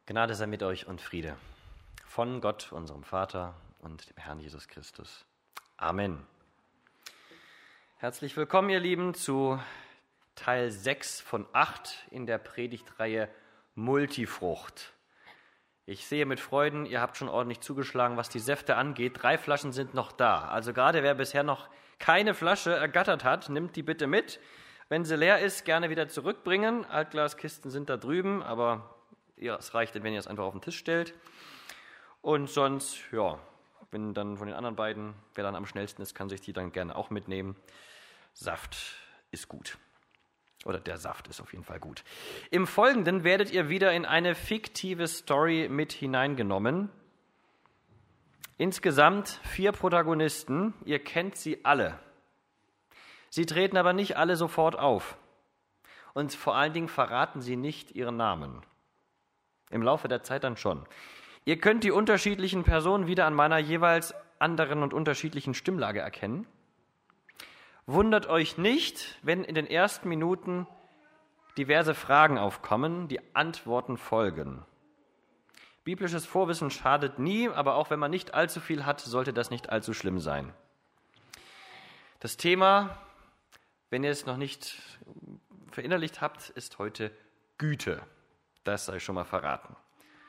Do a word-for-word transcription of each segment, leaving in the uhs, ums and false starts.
Gnade sei mit euch und Friede von Gott, unserem Vater und dem Herrn Jesus Christus. Amen. Herzlich willkommen, ihr Lieben, zu Teil sechs von acht in der Predigtreihe Multifrucht. Ich sehe mit Freuden, ihr habt schon ordentlich zugeschlagen, was die Säfte angeht. Drei Flaschen sind noch da. Also gerade wer bisher noch keine Flasche ergattert hat, nimmt die bitte mit. Wenn sie leer ist, gerne wieder zurückbringen. Altglaskisten sind da drüben, aber ja, es reicht, wenn ihr es einfach auf den Tisch stellt. Und sonst, ja, wenn dann von den anderen beiden, wer dann am schnellsten ist, kann sich die dann gerne auch mitnehmen. Saft ist gut. Oder der Saft ist auf jeden Fall gut. Im Folgenden werdet ihr wieder in eine fiktive Story mit hineingenommen. Insgesamt vier Protagonisten. Ihr kennt sie alle. Sie treten aber nicht alle sofort auf. Und vor allen Dingen verraten sie nicht ihren Namen. Im Laufe der Zeit dann schon. Ihr könnt die unterschiedlichen Personen wieder an meiner jeweils anderen und unterschiedlichen Stimmlage erkennen. Wundert euch nicht, wenn in den ersten Minuten diverse Fragen aufkommen, die Antworten folgen. Biblisches Vorwissen schadet nie, aber auch wenn man nicht allzu viel hat, sollte das nicht allzu schlimm sein. Das Thema, wenn ihr es noch nicht verinnerlicht habt, ist heute Güte. Das sei schon mal verraten.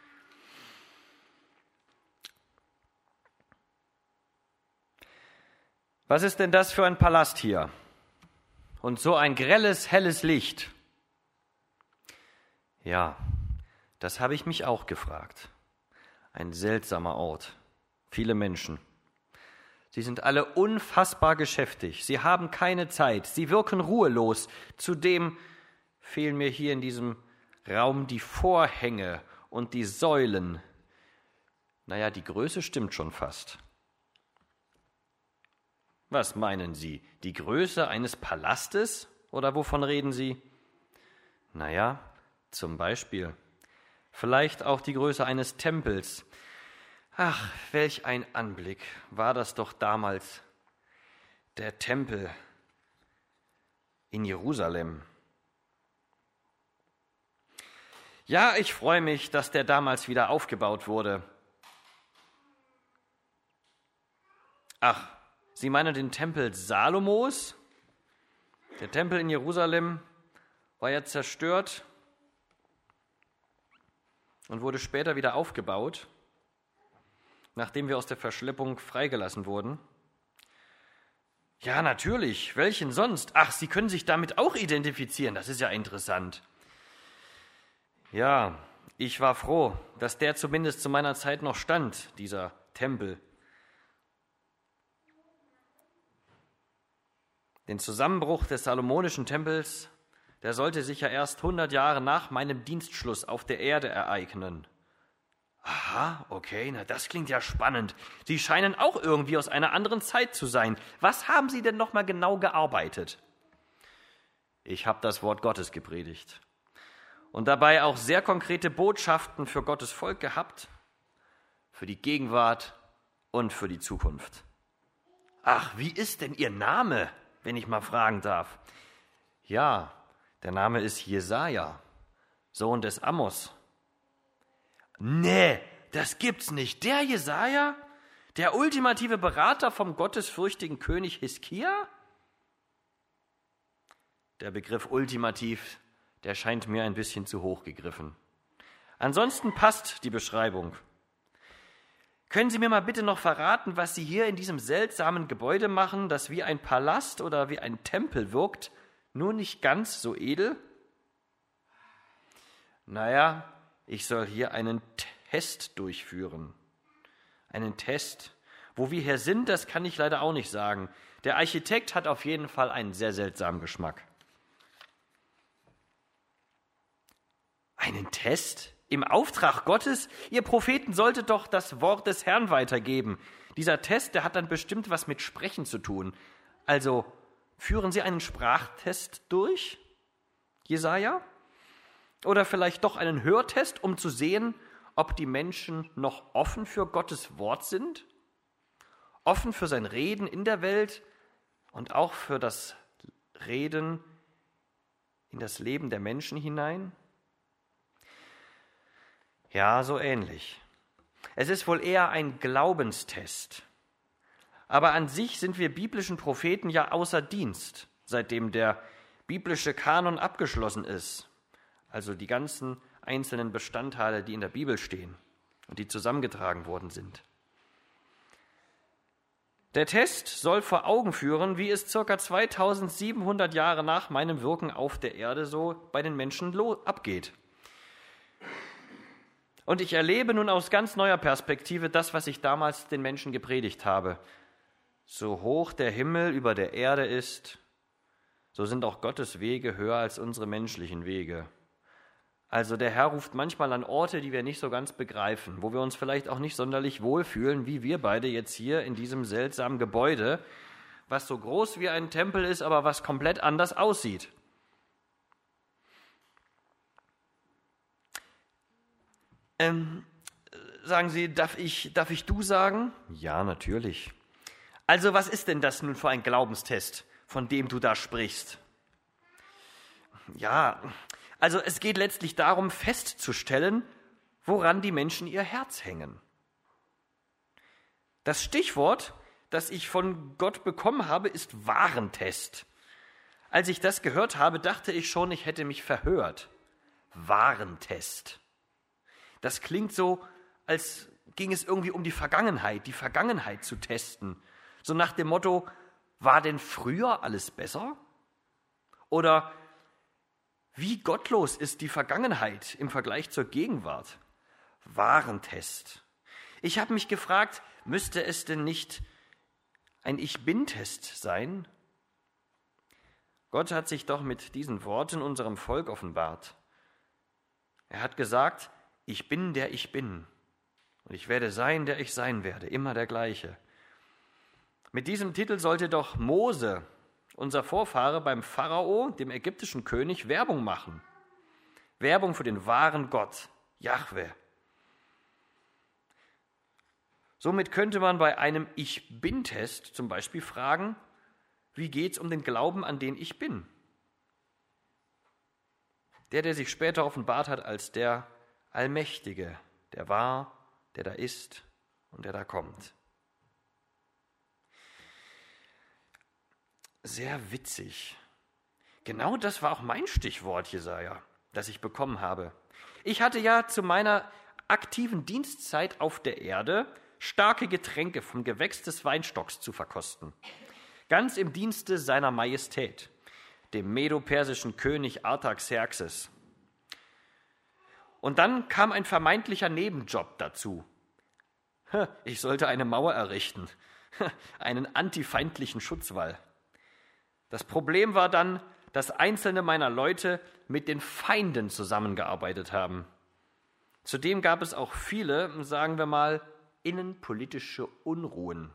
Was ist denn das für ein Palast hier? Und so ein grelles, helles Licht. Ja, das habe ich mich auch gefragt. Ein seltsamer Ort. Viele Menschen. Sie sind alle unfassbar geschäftig. Sie haben keine Zeit. Sie wirken ruhelos. Zudem fehlen mir hier in diesem Raum die Vorhänge und die Säulen. Naja, die Größe stimmt schon fast. Was meinen Sie? Die Größe eines Palastes? Oder wovon reden Sie? Naja, zum Beispiel. Vielleicht auch die Größe eines Tempels. Ach, welch ein Anblick war das doch damals. Der Tempel in Jerusalem. Ja, ich freue mich, dass der damals wieder aufgebaut wurde. Ach, Sie meinen den Tempel Salomos? Der Tempel in Jerusalem war ja zerstört und wurde später wieder aufgebaut, nachdem wir aus der Verschleppung freigelassen wurden. Ja, natürlich. Welchen sonst? Ach, Sie können sich damit auch identifizieren. Das ist ja interessant. Ja, ich war froh, dass der zumindest zu meiner Zeit noch stand, dieser Tempel. Den Zusammenbruch des salomonischen Tempels, der sollte sich ja erst hundert Jahre nach meinem Dienstschluss auf der Erde ereignen. Aha, okay, na das klingt ja spannend. Sie scheinen auch irgendwie aus einer anderen Zeit zu sein. Was haben Sie denn nochmal genau gearbeitet? Ich habe das Wort Gottes gepredigt. Und dabei auch sehr konkrete Botschaften für Gottes Volk gehabt, für die Gegenwart und für die Zukunft. Ach, wie ist denn Ihr Name, wenn ich mal fragen darf? Ja, der Name ist Jesaja, Sohn des Amos. Nee, das gibt's nicht. Der Jesaja? Der ultimative Berater vom gottesfürchtigen König Hiskia? Der Begriff ultimativ, der scheint mir ein bisschen zu hoch gegriffen. Ansonsten passt die Beschreibung. Können Sie mir mal bitte noch verraten, was Sie hier in diesem seltsamen Gebäude machen, das wie ein Palast oder wie ein Tempel wirkt, nur nicht ganz so edel? Naja, ich soll hier einen Test durchführen. Einen Test. Wo wir hier sind, das kann ich leider auch nicht sagen. Der Architekt hat auf jeden Fall einen sehr seltsamen Geschmack. Einen Test? Im Auftrag Gottes? Ihr Propheten solltet doch das Wort des Herrn weitergeben. Dieser Test, der hat dann bestimmt was mit Sprechen zu tun. Also, führen Sie einen Sprachtest durch, Jesaja? Oder vielleicht doch einen Hörtest, um zu sehen, ob die Menschen noch offen für Gottes Wort sind? Offen für sein Reden in der Welt und auch für das Reden in das Leben der Menschen hinein? Ja, so ähnlich. Es ist wohl eher ein Glaubenstest. Aber an sich sind wir biblischen Propheten ja außer Dienst, seitdem der biblische Kanon abgeschlossen ist. Also die ganzen einzelnen Bestandteile, die in der Bibel stehen und die zusammengetragen worden sind. Der Test soll vor Augen führen, wie es ca. zweitausendsiebenhundert Jahre nach meinem Wirken auf der Erde so bei den Menschen abgeht. Und ich erlebe nun aus ganz neuer Perspektive das, was ich damals den Menschen gepredigt habe. So hoch der Himmel über der Erde ist, so sind auch Gottes Wege höher als unsere menschlichen Wege. Also der Herr ruft manchmal an Orte, die wir nicht so ganz begreifen, wo wir uns vielleicht auch nicht sonderlich wohlfühlen, wie wir beide jetzt hier in diesem seltsamen Gebäude, was so groß wie ein Tempel ist, aber was komplett anders aussieht. Ähm, sagen Sie, darf ich, darf ich du sagen? Ja, natürlich. Also was ist denn das nun für ein Glaubenstest, von dem du da sprichst? Ja, also es geht letztlich darum, festzustellen, woran die Menschen ihr Herz hängen. Das Stichwort, das ich von Gott bekommen habe, ist Warentest. Als ich das gehört habe, dachte ich schon, ich hätte mich verhört. Warentest. Das klingt so, als ging es irgendwie um die Vergangenheit, die Vergangenheit zu testen. So nach dem Motto, war denn früher alles besser? Oder wie gottlos ist die Vergangenheit im Vergleich zur Gegenwart? Warentest. Ich habe mich gefragt, müsste es denn nicht ein Ich-Bin-Test sein? Gott hat sich doch mit diesen Worten unserem Volk offenbart. Er hat gesagt, ich bin, der ich bin. Und ich werde sein, der ich sein werde. Immer der gleiche. Mit diesem Titel sollte doch Mose, unser Vorfahre, beim Pharao, dem ägyptischen König, Werbung machen. Werbung für den wahren Gott, Jahwe. Somit könnte man bei einem Ich-Bin-Test zum Beispiel fragen, wie geht es um den Glauben an den Ich Bin? Der, der sich später offenbart hat als der Allmächtige, der war, der da ist und der da kommt. Sehr witzig. Genau das war auch mein Stichwort, Jesaja, das ich bekommen habe. Ich hatte ja zu meiner aktiven Dienstzeit auf der Erde starke Getränke vom Gewächs des Weinstocks zu verkosten. Ganz im Dienste seiner Majestät, dem medo-persischen König Artaxerxes. Und dann kam ein vermeintlicher Nebenjob dazu. Ich sollte eine Mauer errichten, einen antifeindlichen Schutzwall. Das Problem war dann, dass einzelne meiner Leute mit den Feinden zusammengearbeitet haben. Zudem gab es auch viele, sagen wir mal, innenpolitische Unruhen.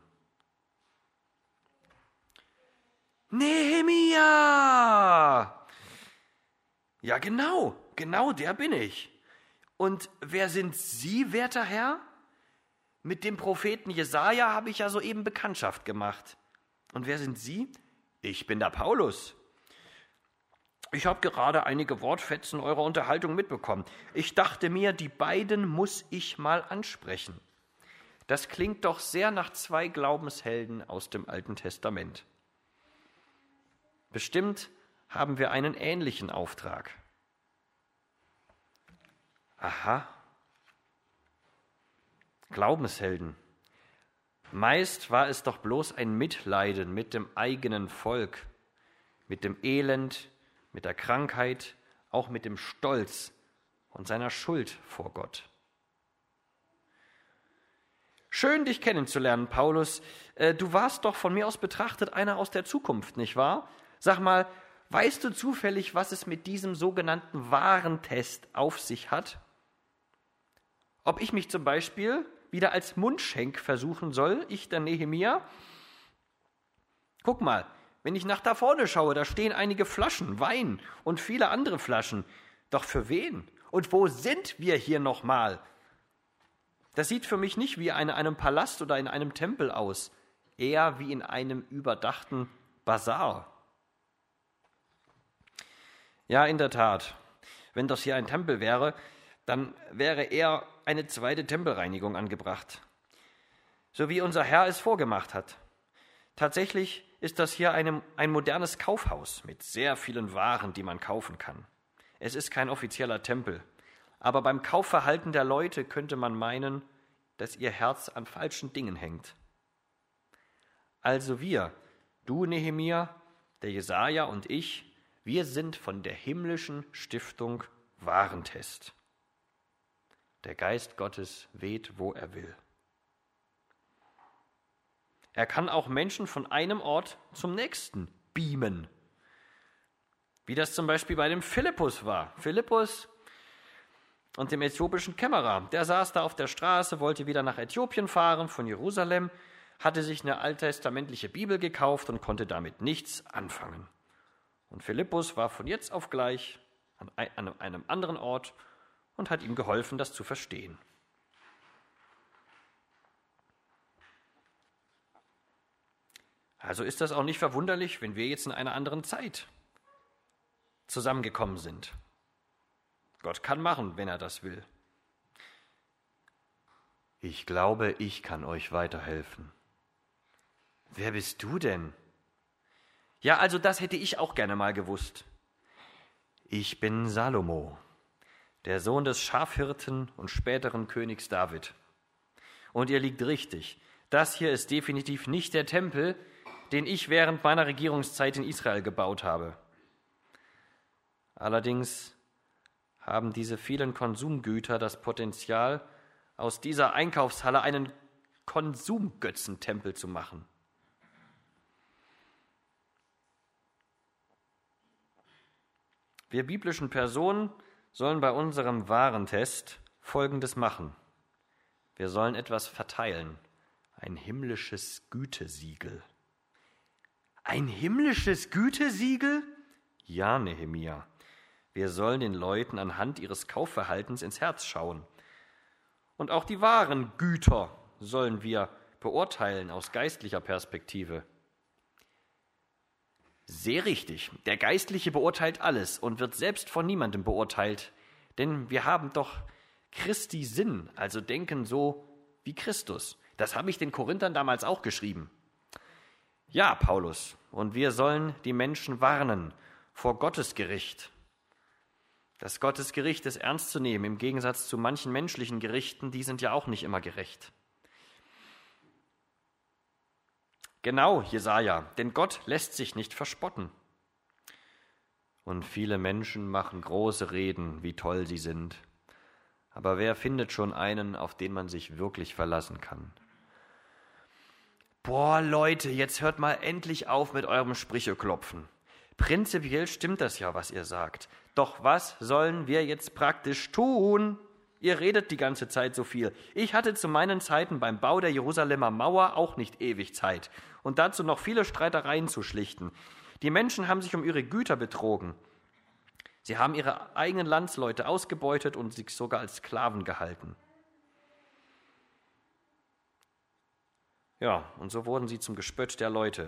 Nehemia! Ja, genau, genau der bin ich. Und wer sind Sie, werter Herr? Mit dem Propheten Jesaja habe ich ja soeben Bekanntschaft gemacht. Und wer sind Sie? Ich bin der Paulus. Ich habe gerade einige Wortfetzen eurer Unterhaltung mitbekommen. Ich dachte mir, die beiden muss ich mal ansprechen. Das klingt doch sehr nach zwei Glaubenshelden aus dem Alten Testament. Bestimmt haben wir einen ähnlichen Auftrag. Aha. Glaubenshelden. Meist war es doch bloß ein Mitleiden mit dem eigenen Volk, mit dem Elend, mit der Krankheit, auch mit dem Stolz und seiner Schuld vor Gott. Schön, dich kennenzulernen, Paulus. Du warst doch von mir aus betrachtet einer aus der Zukunft, nicht wahr? Sag mal, weißt du zufällig, was es mit diesem sogenannten Warentest auf sich hat? Ob ich mich zum Beispiel wieder als Mundschenk versuchen soll, ich der Nehemia? Guck mal, wenn ich nach da vorne schaue, da stehen einige Flaschen, Wein und viele andere Flaschen. Doch für wen? Und wo sind wir hier nochmal? Das sieht für mich nicht wie in einem Palast oder in einem Tempel aus, eher wie in einem überdachten Basar. Ja, in der Tat, wenn das hier ein Tempel wäre, dann wäre eher eine zweite Tempelreinigung angebracht, so wie unser Herr es vorgemacht hat. Tatsächlich ist das hier eine, ein modernes Kaufhaus mit sehr vielen Waren, die man kaufen kann. Es ist kein offizieller Tempel, aber beim Kaufverhalten der Leute könnte man meinen, dass ihr Herz an falschen Dingen hängt. Also wir, du Nehemia, der Jesaja und ich, wir sind von der himmlischen Stiftung Warentest. Der Geist Gottes weht, wo er will. Er kann auch Menschen von einem Ort zum nächsten beamen. Wie das zum Beispiel bei dem Philippus war. Philippus und dem äthiopischen Kämmerer. Der saß da auf der Straße, wollte wieder nach Äthiopien fahren von Jerusalem, hatte sich eine alttestamentliche Bibel gekauft und konnte damit nichts anfangen. Und Philippus war von jetzt auf gleich an einem anderen Ort und hat ihm geholfen, das zu verstehen. Also ist das auch nicht verwunderlich, wenn wir jetzt in einer anderen Zeit zusammengekommen sind. Gott kann machen, wenn er das will. Ich glaube, ich kann euch weiterhelfen. Wer bist du denn? Ja, also das hätte ich auch gerne mal gewusst. Ich bin Salomo, der Sohn des Schafhirten und späteren Königs David. Und ihr liegt richtig, das hier ist definitiv nicht der Tempel, den ich während meiner Regierungszeit in Israel gebaut habe. Allerdings haben diese vielen Konsumgüter das Potenzial, aus dieser Einkaufshalle einen Konsumgötzentempel zu machen. Wir biblischen Personen sollen bei unserem Warentest Folgendes machen. Wir sollen etwas verteilen, ein himmlisches Gütesiegel. Ein himmlisches Gütesiegel? Ja, Nehemia. Wir sollen den Leuten anhand ihres Kaufverhaltens ins Herz schauen. Und auch die wahren Güter sollen wir beurteilen aus geistlicher Perspektive. Sehr richtig. Der Geistliche beurteilt alles und wird selbst von niemandem beurteilt. Denn wir haben doch Christi Sinn, also denken so wie Christus. Das habe ich den Korinthern damals auch geschrieben. Ja, Paulus, und wir sollen die Menschen warnen vor Gottes Gericht. Das Gottesgericht ist ernst zu nehmen, im Gegensatz zu manchen menschlichen Gerichten, die sind ja auch nicht immer gerecht. Genau, Jesaja, denn Gott lässt sich nicht verspotten. Und viele Menschen machen große Reden, wie toll sie sind. Aber wer findet schon einen, auf den man sich wirklich verlassen kann? Boah, Leute, jetzt hört mal endlich auf mit eurem Sprücheklopfen. Prinzipiell stimmt das ja, was ihr sagt. Doch was sollen wir jetzt praktisch tun? Ihr redet die ganze Zeit so viel. Ich hatte zu meinen Zeiten beim Bau der Jerusalemer Mauer auch nicht ewig Zeit. Und dazu noch viele Streitereien zu schlichten. Die Menschen haben sich um ihre Güter betrogen. Sie haben ihre eigenen Landsleute ausgebeutet und sich sogar als Sklaven gehalten. Ja, und so wurden sie zum Gespött der Leute.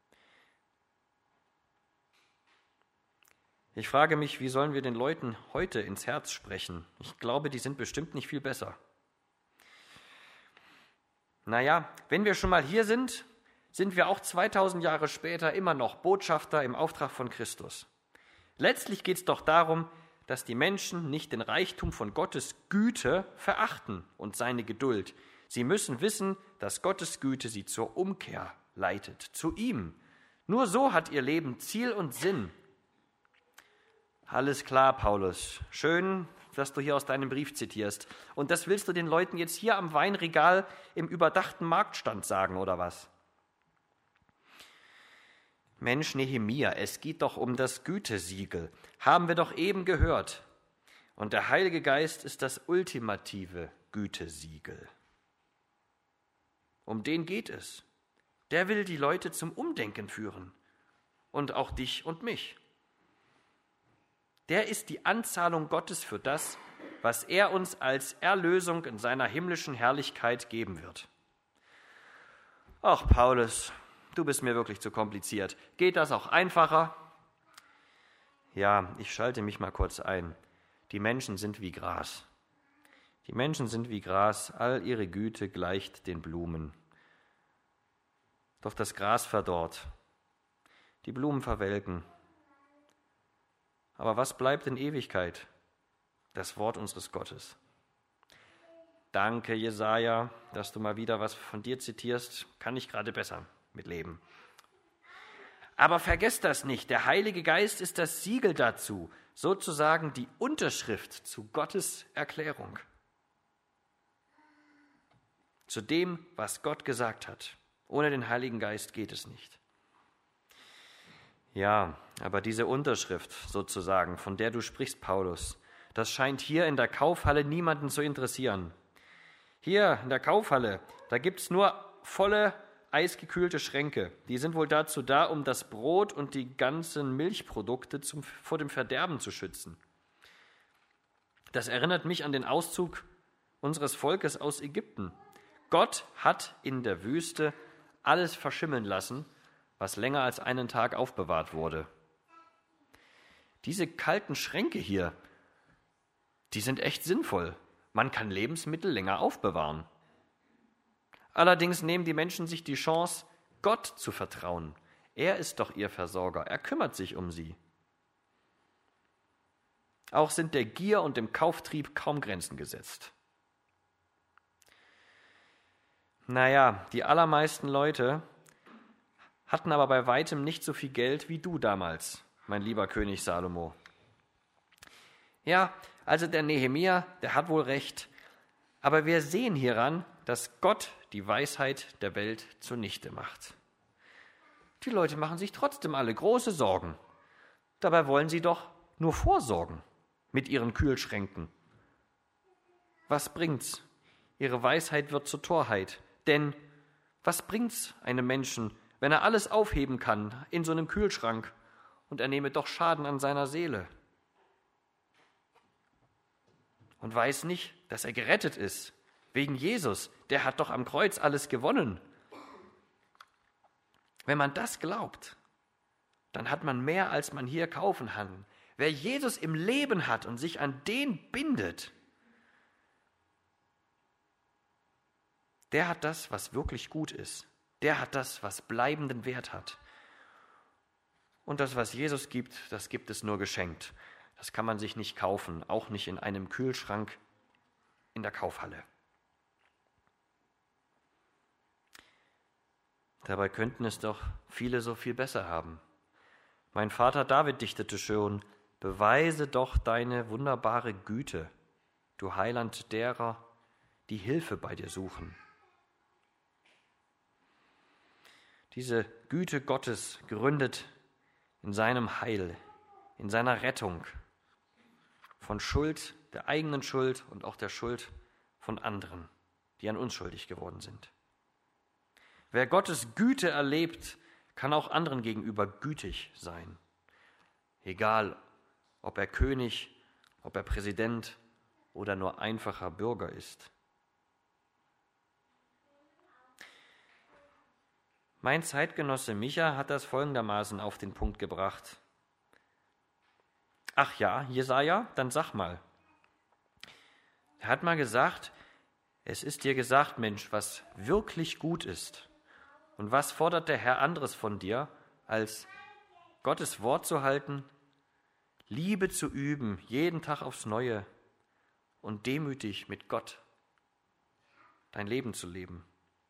Ich frage mich, wie sollen wir den Leuten heute ins Herz sprechen? Ich glaube, die sind bestimmt nicht viel besser. Naja, wenn wir schon mal hier sind, sind wir auch zweitausend Jahre später immer noch Botschafter im Auftrag von Christus. Letztlich geht es doch darum, dass die Menschen nicht den Reichtum von Gottes Güte verachten und seine Geduld. Sie müssen wissen, dass Gottes Güte sie zur Umkehr leitet, zu ihm. Nur so hat ihr Leben Ziel und Sinn. Alles klar, Paulus. Schön, dass du hier aus deinem Brief zitierst. Und das willst du den Leuten jetzt hier am Weinregal im überdachten Marktstand sagen, oder was? Mensch, Nehemia, es geht doch um das Gütesiegel. Haben wir doch eben gehört. Und der Heilige Geist ist das ultimative Gütesiegel. Um den geht es. Der will die Leute zum Umdenken führen. Und auch dich und mich. Der ist die Anzahlung Gottes für das, was er uns als Erlösung in seiner himmlischen Herrlichkeit geben wird. Ach, Paulus, du bist mir wirklich zu kompliziert. Geht das auch einfacher? Ja, ich schalte mich mal kurz ein. Die Menschen sind wie Gras. Die Menschen sind wie Gras, all ihre Güte gleicht den Blumen. Doch das Gras verdorrt, die Blumen verwelken. Aber was bleibt in Ewigkeit? Das Wort unseres Gottes. Danke, Jesaja, dass du mal wieder was von dir zitierst. Kann ich gerade besser mitleben. Aber vergesst das nicht, der Heilige Geist ist das Siegel dazu, sozusagen die Unterschrift zu Gottes Erklärung. Zu dem, was Gott gesagt hat. Ohne den Heiligen Geist geht es nicht. Ja, aber diese Unterschrift sozusagen, von der du sprichst, Paulus, das scheint hier in der Kaufhalle niemanden zu interessieren. Hier in der Kaufhalle, da gibt es nur volle, eisgekühlte Schränke. Die sind wohl dazu da, um das Brot und die ganzen Milchprodukte zum, vor dem Verderben zu schützen. Das erinnert mich an den Auszug unseres Volkes aus Ägypten. Gott hat in der Wüste alles verschimmeln lassen, was länger als einen Tag aufbewahrt wurde. Diese kalten Schränke hier, die sind echt sinnvoll. Man kann Lebensmittel länger aufbewahren. Allerdings nehmen die Menschen sich die Chance, Gott zu vertrauen. Er ist doch ihr Versorger, er kümmert sich um sie. Auch sind der Gier und dem Kauftrieb kaum Grenzen gesetzt. Naja, die allermeisten Leute hatten aber bei weitem nicht so viel Geld wie du damals, mein lieber König Salomo. Ja, also der Nehemia, der hat wohl recht, aber wir sehen hieran, dass Gott die Weisheit der Welt zunichte macht. Die Leute machen sich trotzdem alle große Sorgen. Dabei wollen sie doch nur vorsorgen mit ihren Kühlschränken. Was bringt's? Ihre Weisheit wird zur Torheit. Denn was bringt's einem Menschen, wenn er alles aufheben kann in so einem Kühlschrank und er nehme doch Schaden an seiner Seele? Und weiß nicht, dass er gerettet ist. Wegen Jesus, der hat doch am Kreuz alles gewonnen. Wenn man das glaubt, dann hat man mehr, als man hier kaufen kann. Wer Jesus im Leben hat und sich an den bindet, der hat das, was wirklich gut ist. Der hat das, was bleibenden Wert hat. Und das, was Jesus gibt, das gibt es nur geschenkt. Das kann man sich nicht kaufen, auch nicht in einem Kühlschrank in der Kaufhalle. Dabei könnten es doch viele so viel besser haben. Mein Vater David dichtete schon: Beweise doch deine wunderbare Güte, du Heiland derer, die Hilfe bei dir suchen. Diese Güte Gottes gründet in seinem Heil, in seiner Rettung von Schuld, der eigenen Schuld und auch der Schuld von anderen, die an uns schuldig geworden sind. Wer Gottes Güte erlebt, kann auch anderen gegenüber gütig sein. Egal, ob er König, ob er Präsident oder nur einfacher Bürger ist. Mein Zeitgenosse Micha hat das folgendermaßen auf den Punkt gebracht. Ach ja, Jesaja, dann sag mal. Er hat mal gesagt, es ist dir gesagt, Mensch, was wirklich gut ist. Und was fordert der Herr anderes von dir, als Gottes Wort zu halten, Liebe zu üben, jeden Tag aufs Neue und demütig mit Gott dein Leben zu leben.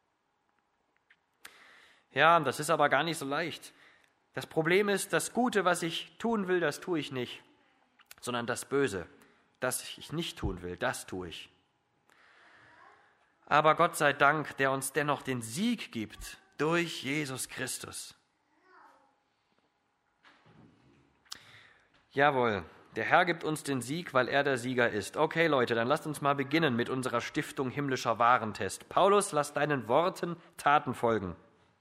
Ja, das ist aber gar nicht so leicht. Das Problem ist, das Gute, was ich tun will, das tue ich nicht, sondern das Böse, das ich nicht tun will, das tue ich. Aber Gott sei Dank, der uns dennoch den Sieg gibt durch Jesus Christus. Jawohl, der Herr gibt uns den Sieg, weil er der Sieger ist. Okay, Leute, dann lasst uns mal beginnen mit unserer Stiftung Himmlischer Warentest. Paulus, lass deinen Worten Taten folgen.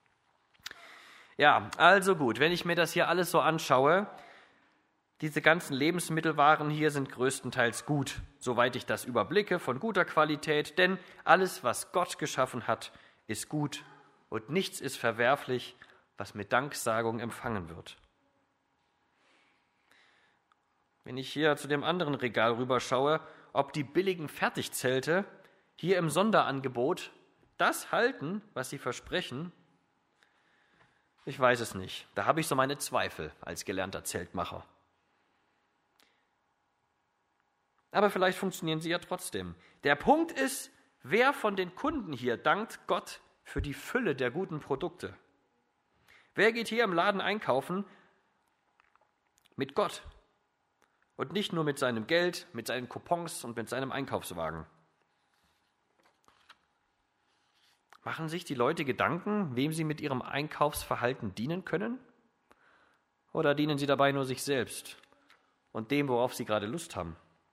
Ja, also gut, wenn ich mir das hier alles so anschaue, diese ganzen Lebensmittelwaren hier sind größtenteils gut, soweit ich das überblicke, von guter Qualität, denn alles, was Gott geschaffen hat, ist gut und nichts ist verwerflich, was mit Danksagung empfangen wird. Wenn ich hier zu dem anderen Regal rüberschaue, ob die billigen Fertigzelte hier im Sonderangebot das halten, was sie versprechen. Ich weiß es nicht. Da habe ich so meine Zweifel als gelernter Zeltmacher. Aber vielleicht funktionieren sie ja trotzdem. Der Punkt ist, wer von den Kunden hier dankt Gott für die Fülle der guten Produkte? Wer geht hier im Laden einkaufen mit Gott und nicht nur mit seinem Geld, mit seinen Coupons und mit seinem Einkaufswagen? Machen sich die Leute Gedanken, wem sie mit ihrem Einkaufsverhalten dienen können? Oder dienen sie dabei nur sich selbst und dem, worauf sie gerade Lust haben?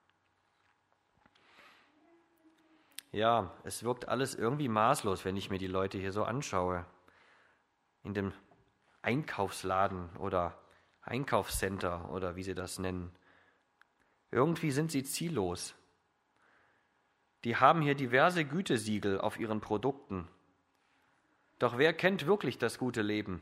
Ja, es wirkt alles irgendwie maßlos, wenn ich mir die Leute hier so anschaue. In dem Einkaufsladen oder Einkaufscenter oder wie sie das nennen. Irgendwie sind sie ziellos. Die haben hier diverse Gütesiegel auf ihren Produkten. Doch wer kennt wirklich das gute Leben?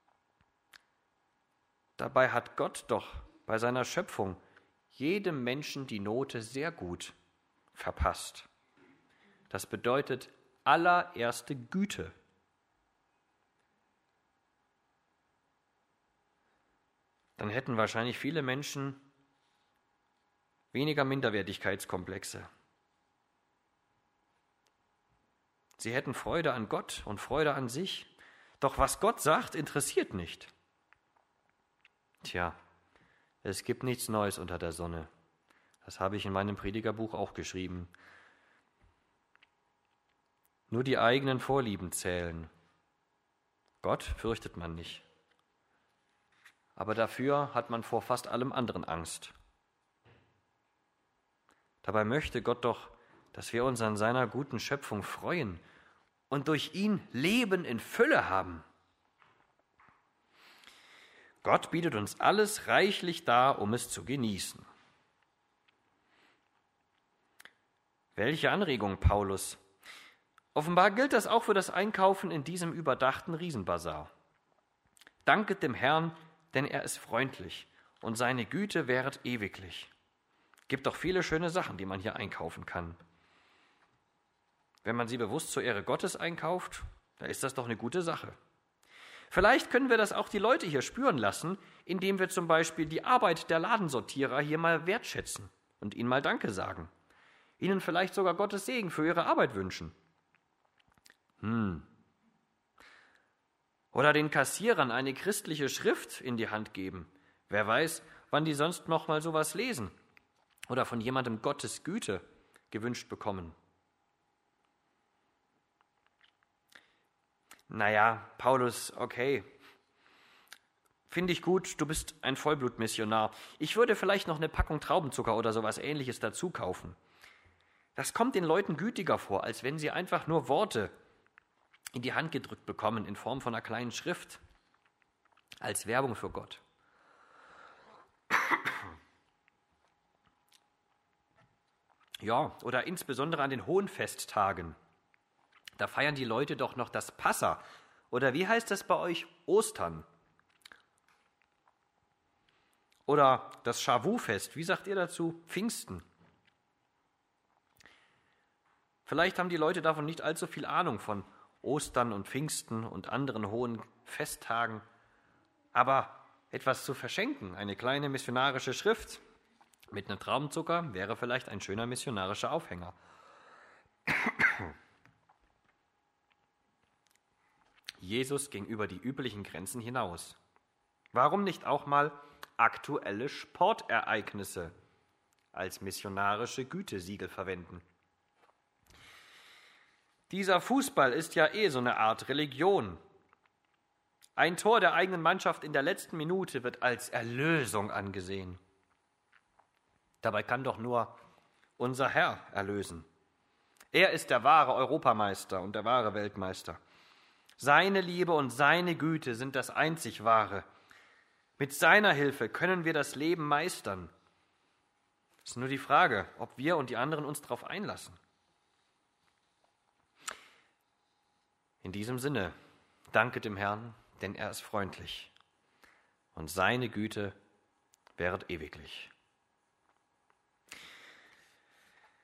Dabei hat Gott doch bei seiner Schöpfung jedem Menschen die Note sehr gut verpasst. Das bedeutet allererste Güte. Dann hätten wahrscheinlich viele Menschen weniger Minderwertigkeitskomplexe. Sie hätten Freude an Gott und Freude an sich. Doch was Gott sagt, interessiert nicht. Tja, es gibt nichts Neues unter der Sonne. Das habe ich in meinem Predigerbuch auch geschrieben. Nur die eigenen Vorlieben zählen. Gott fürchtet man nicht. Aber dafür hat man vor fast allem anderen Angst. Dabei möchte Gott doch, dass wir uns an seiner guten Schöpfung freuen und durch ihn Leben in Fülle haben. Gott bietet uns alles reichlich dar, um es zu genießen. Welche Anregung, Paulus! Offenbar gilt das auch für das Einkaufen in diesem überdachten Riesenbazar. Danket dem Herrn, denn er ist freundlich und seine Güte währet ewiglich. Gibt doch viele schöne Sachen, die man hier einkaufen kann. Wenn man sie bewusst zur Ehre Gottes einkauft, dann ist das doch eine gute Sache. Vielleicht können wir das auch die Leute hier spüren lassen, indem wir zum Beispiel die Arbeit der Ladensortierer hier mal wertschätzen und ihnen mal Danke sagen. Ihnen vielleicht sogar Gottes Segen für ihre Arbeit wünschen. Hm. Oder den Kassierern eine christliche Schrift in die Hand geben. Wer weiß, wann die sonst noch mal sowas lesen oder von jemandem Gottes Güte gewünscht bekommen. Naja, Paulus, okay, finde ich gut, du bist ein Vollblutmissionar. Ich würde vielleicht noch eine Packung Traubenzucker oder sowas Ähnliches dazu kaufen. Das kommt den Leuten gütiger vor, als wenn sie einfach nur Worte in die Hand gedrückt bekommen in Form von einer kleinen Schrift als Werbung für Gott. Ja, oder insbesondere an den hohen Festtagen. Da feiern die Leute doch noch das Passa. Oder wie heißt das bei euch? Ostern. Oder das Shavu-Fest. Wie sagt ihr dazu? Pfingsten. Vielleicht haben die Leute davon nicht allzu viel Ahnung von Ostern und Pfingsten und anderen hohen Festtagen. Aber etwas zu verschenken, eine kleine missionarische Schrift mit einem Traubenzucker, wäre vielleicht ein schöner missionarischer Aufhänger. Jesus ging über die üblichen Grenzen hinaus. Warum nicht auch mal aktuelle Sportereignisse als missionarische Gütesiegel verwenden? Dieser Fußball ist ja eh so eine Art Religion. Ein Tor der eigenen Mannschaft in der letzten Minute wird als Erlösung angesehen. Dabei kann doch nur unser Herr erlösen. Er ist der wahre Europameister und der wahre Weltmeister. Seine Liebe und seine Güte sind das einzig Wahre. Mit seiner Hilfe können wir das Leben meistern. Es ist nur die Frage, ob wir und die anderen uns darauf einlassen. In diesem Sinne, danke dem Herrn, denn er ist freundlich und seine Güte währet ewiglich.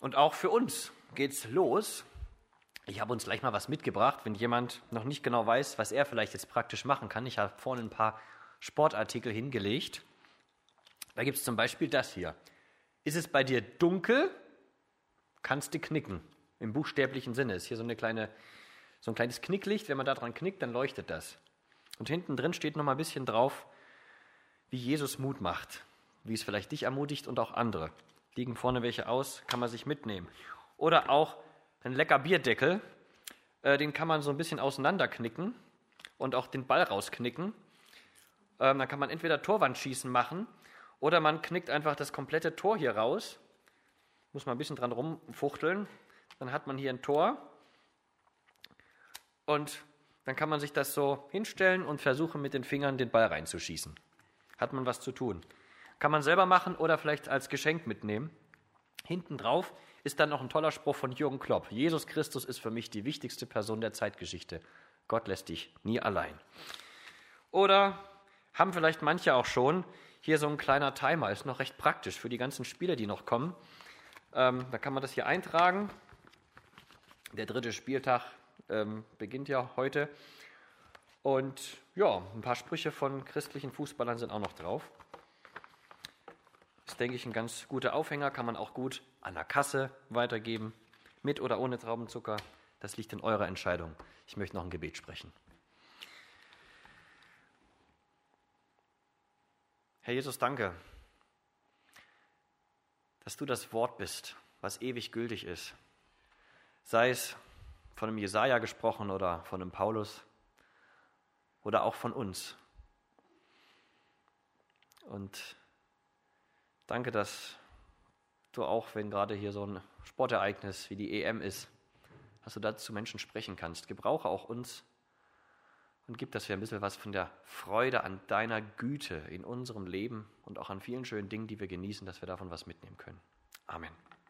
Und auch für uns geht's los. Ich habe uns gleich mal was mitgebracht, wenn jemand noch nicht genau weiß, was er vielleicht jetzt praktisch machen kann. Ich habe vorne ein paar Sportartikel hingelegt. Da gibt es zum Beispiel das hier. Ist es bei dir dunkel, kannst du knicken. Im buchstäblichen Sinne. Ist hier so, eine kleine, so ein kleines Knicklicht. Wenn man da dran knickt, dann leuchtet das. Und hinten drin steht noch mal ein bisschen drauf, wie Jesus Mut macht. Wie es vielleicht dich ermutigt und auch andere. Liegen vorne welche aus, kann man sich mitnehmen. Oder auch ein lecker Bierdeckel. Äh, den kann man so ein bisschen auseinanderknicken und auch den Ball rausknicken. Ähm, dann kann man entweder Torwandschießen machen oder man knickt einfach das komplette Tor hier raus. Muss man ein bisschen dran rumfuchteln. Dann hat man hier ein Tor. Und dann kann man sich das so hinstellen und versuchen, mit den Fingern den Ball reinzuschießen. Hat man was zu tun. Kann man selber machen oder vielleicht als Geschenk mitnehmen. Hinten drauf ist dann noch ein toller Spruch von Jürgen Klopp. Jesus Christus ist für mich die wichtigste Person der Zeitgeschichte. Gott lässt dich nie allein. Oder haben vielleicht manche auch schon hier so ein kleiner Timer. Ist noch recht praktisch für die ganzen Spiele, die noch kommen. Ähm, da kann man das hier eintragen. Der dritte Spieltag ähm, beginnt ja heute. Und ja, ein paar Sprüche von christlichen Fußballern sind auch noch drauf. Das ist, denke ich, ein ganz guter Aufhänger. Kann man auch gut an der Kasse weitergeben. Mit oder ohne Traubenzucker. Das liegt in eurer Entscheidung. Ich möchte noch ein Gebet sprechen. Herr Jesus, danke, dass du das Wort bist, was ewig gültig ist. Sei es von einem Jesaja gesprochen oder von einem Paulus oder auch von uns. Und danke, dass du auch, wenn gerade hier so ein Sportereignis wie die E M ist, dass du dazu zu Menschen sprechen kannst. Gebrauche auch uns und gib, dass wir ein bisschen was von der Freude an deiner Güte in unserem Leben und auch an vielen schönen Dingen, die wir genießen, dass wir davon was mitnehmen können. Amen.